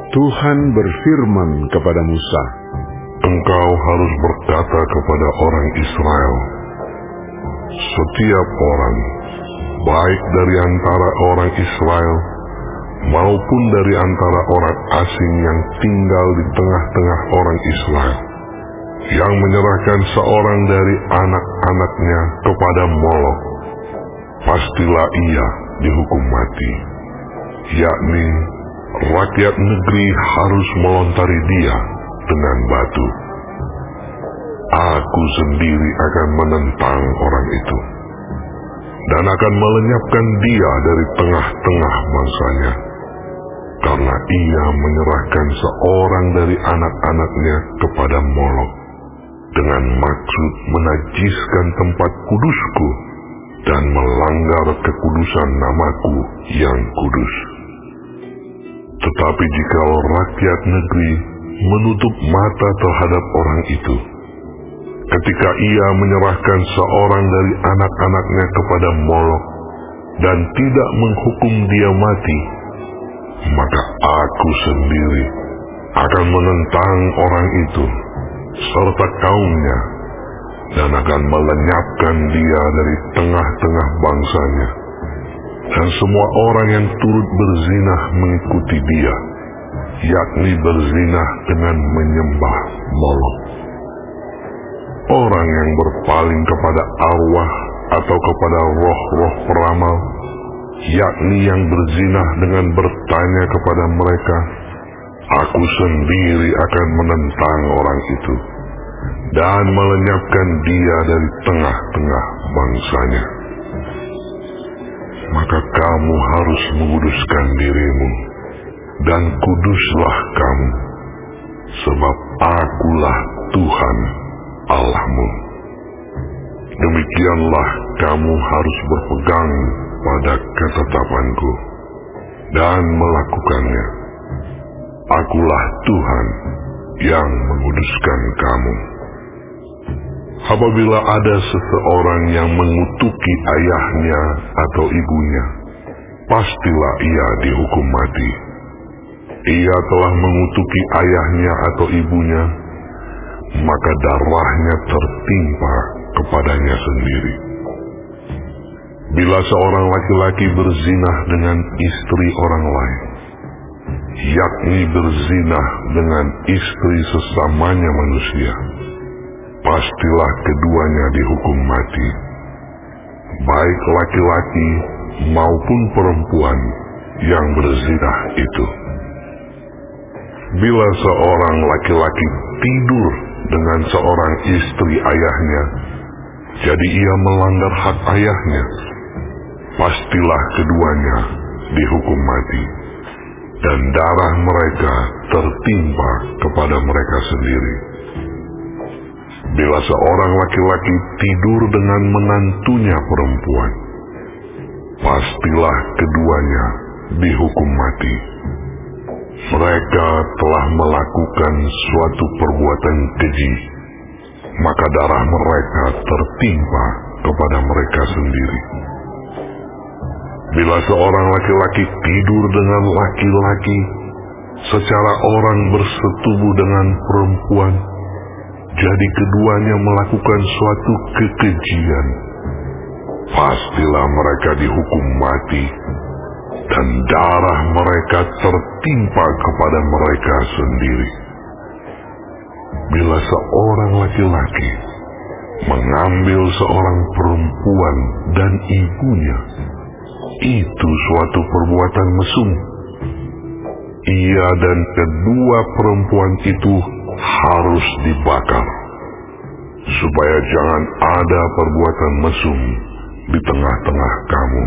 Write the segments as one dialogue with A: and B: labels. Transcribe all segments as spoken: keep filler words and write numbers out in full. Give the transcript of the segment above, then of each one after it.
A: Tuhan berfirman kepada Musa,
B: "Engkau harus berkata kepada orang Israel, setiap orang, baik dari antara orang Israel maupun dari antara orang asing yang tinggal di tengah-tengah orang Israel, yang menyerahkan seorang dari anak-anaknya kepada Molok, pastilah ia dihukum mati, yakni rakyat negeri harus melontari dia dengan batu. Aku sendiri akan menentang orang itu, dan akan melenyapkan dia dari tengah-tengah bangsanya, karena ia menyerahkan seorang dari anak-anaknya kepada Molok, dengan maksud menajiskan tempat kudusku, dan melanggar kekudusan namaku yang kudus. Tetapi jikalau rakyat negeri menutup mata terhadap orang itu, ketika ia menyerahkan seorang dari anak-anaknya kepada Molok dan tidak menghukum dia mati, maka aku sendiri akan menentang orang itu serta kaumnya, dan akan melenyapkan dia dari tengah-tengah bangsanya, dan semua orang yang turut berzinah mengikuti dia, yakni berzinah dengan menyembah Molok. Orang yang berpaling kepada arwah atau kepada roh-roh peramal, yakni yang berzinah dengan bertanya kepada mereka, aku sendiri akan menentang orang itu dan melenyapkan dia dari tengah-tengah bangsanya. Maka kamu harus menguduskan dirimu, dan kuduslah kamu, sebab akulah Tuhan Allahmu. Demikianlah kamu harus berpegang pada ketetapanku dan melakukannya. Akulah Tuhan yang menguduskan kamu. Apabila ada seseorang yang mengutuki ayahnya atau ibunya, pastilah ia dihukum mati. Ia telah mengutuki ayahnya atau ibunya, maka darahnya tertimpa kepadanya sendiri. Bila seorang laki-laki berzinah dengan istri orang lain, yakni berzinah dengan istri sesamanya manusia, pastilah keduanya dihukum mati, baik laki-laki maupun perempuan yang berzinah itu. Bila seorang laki-laki tidur dengan seorang istri ayahnya, jadi ia melanggar hak ayahnya, pastilah keduanya dihukum mati, dan darah mereka tertimpa kepada mereka sendiri. Bila seorang laki-laki tidur dengan menantunya perempuan, pastilah keduanya dihukum mati. Mereka telah melakukan suatu perbuatan keji, maka darah mereka tertimpa kepada mereka sendiri. Bila seorang laki-laki tidur dengan laki-laki, secara orang bersetubuh dengan perempuan, jadi keduanya melakukan suatu kekejian, pastilah mereka dihukum mati, dan darah mereka tertimpa kepada mereka sendiri. Bila seorang laki-laki mengambil seorang perempuan dan ibunya, itu suatu perbuatan mesum. Ia dan kedua perempuan itu harus dibakar, supaya jangan ada perbuatan mesum di tengah-tengah kamu.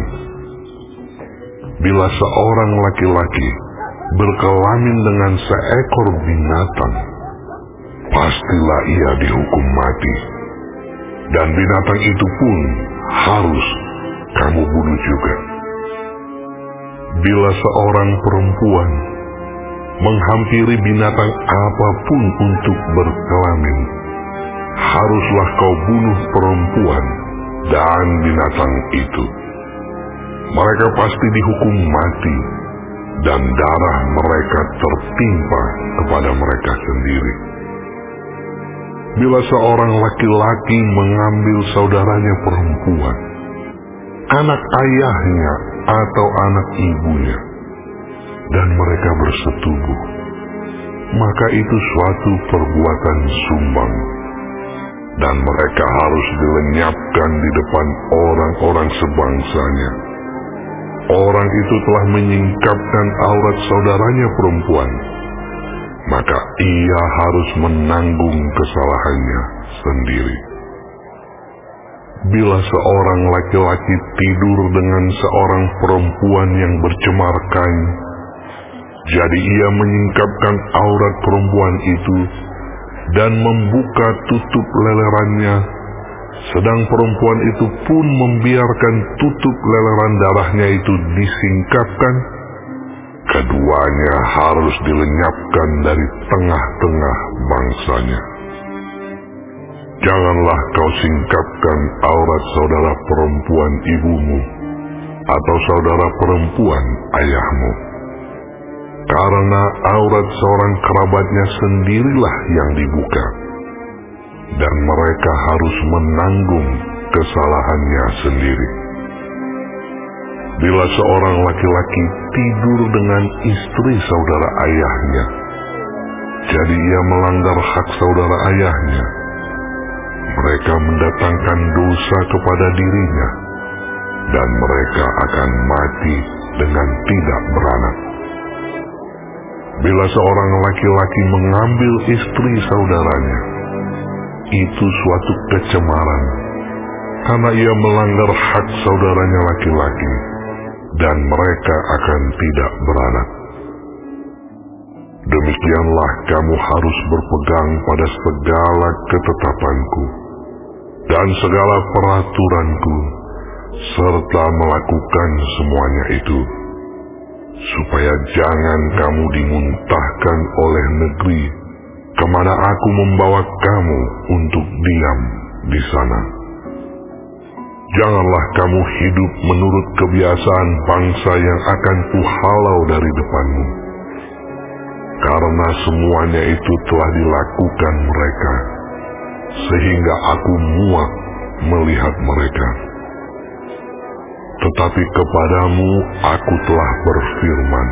B: Bila seorang laki-laki berkelamin dengan seekor binatang, pastilah ia dihukum mati, dan binatang itu pun harus kamu bunuh juga. Bila seorang perempuan menghampiri binatang apapun untuk berkelamin, haruslah kau bunuh perempuan dan binatang itu. Mereka pasti dihukum mati, dan darah mereka tertimpa kepada mereka sendiri. Bila seorang laki-laki mengambil saudaranya perempuan, anak ayahnya atau anak ibunya, dan mereka bersetubuh, maka itu suatu perbuatan sumbang, dan mereka harus dilenyapkan di depan orang-orang sebangsanya. Orang itu telah menyingkapkan aurat saudaranya perempuan, maka ia harus menanggung kesalahannya sendiri. Bila seorang laki-laki tidur dengan seorang perempuan yang bercemar kain, jadi ia menyingkapkan aurat perempuan itu dan membuka tutup lelerannya, sedang perempuan itu pun membiarkan tutup leleran darahnya itu disingkapkan, keduanya harus dilenyapkan dari tengah-tengah bangsanya. Janganlah kau singkapkan aurat saudara perempuan ibumu atau saudara perempuan ayahmu, karena aurat seorang kerabatnya sendirilah yang dibuka, dan mereka harus menanggung kesalahannya sendiri. Bila seorang laki-laki tidur dengan istri saudara ayahnya, jadi ia melanggar hak saudara ayahnya, mereka mendatangkan dosa kepada dirinya, dan mereka akan mati dengan tidak beranak. Bila seorang laki-laki mengambil istri saudaranya, itu suatu kecemaran, karena ia melanggar hak saudaranya laki-laki, dan mereka akan tidak beranak. Demikianlah kamu harus berpegang pada segala ketetapanku dan segala peraturanku, serta melakukan semuanya itu, supaya jangan kamu dimuntahkan oleh negeri kemana aku membawa kamu untuk diam di sana. Janganlah kamu hidup menurut kebiasaan bangsa yang akan kuhalau dari depanmu, karena semuanya itu telah dilakukan mereka, sehingga aku muak melihat mereka. Tetapi kepadamu aku telah berfirman,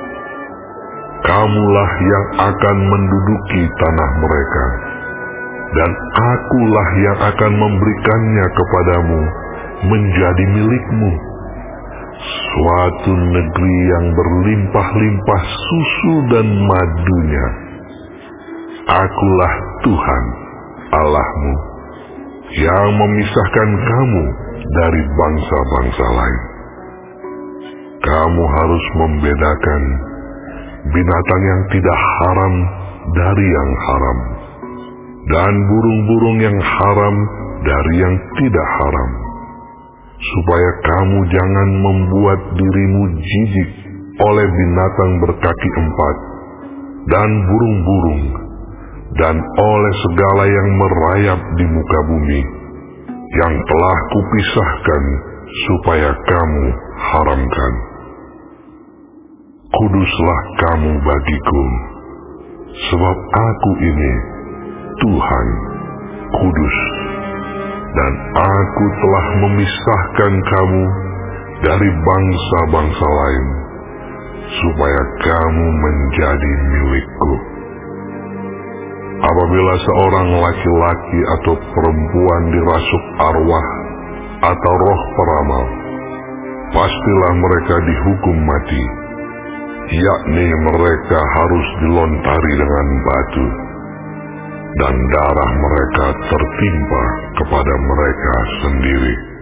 B: kamulah yang akan menduduki tanah mereka, dan akulah yang akan memberikannya kepadamu menjadi milikmu, suatu negeri yang berlimpah-limpah susu dan madunya. Akulah Tuhan Allahmu, yang memisahkan kamu dari bangsa-bangsa lain. Kamu harus membedakan binatang yang tidak haram dari yang haram, dan burung-burung yang haram dari yang tidak haram, supaya kamu jangan membuat dirimu jijik oleh binatang berkaki empat dan burung-burung, dan oleh segala yang merayap di muka bumi, yang telah kupisahkan supaya kamu haramkan. Kuduslah kamu bagiku, sebab aku ini Tuhan kudus, dan aku telah memisahkan kamu dari bangsa-bangsa lain, supaya kamu menjadi milikku. Apabila seorang laki-laki atau perempuan dirasuk arwah atau roh peramal, pastilah mereka dihukum mati, yakni mereka harus dilontari dengan batu, dan darah mereka tertimpa kepada mereka sendiri.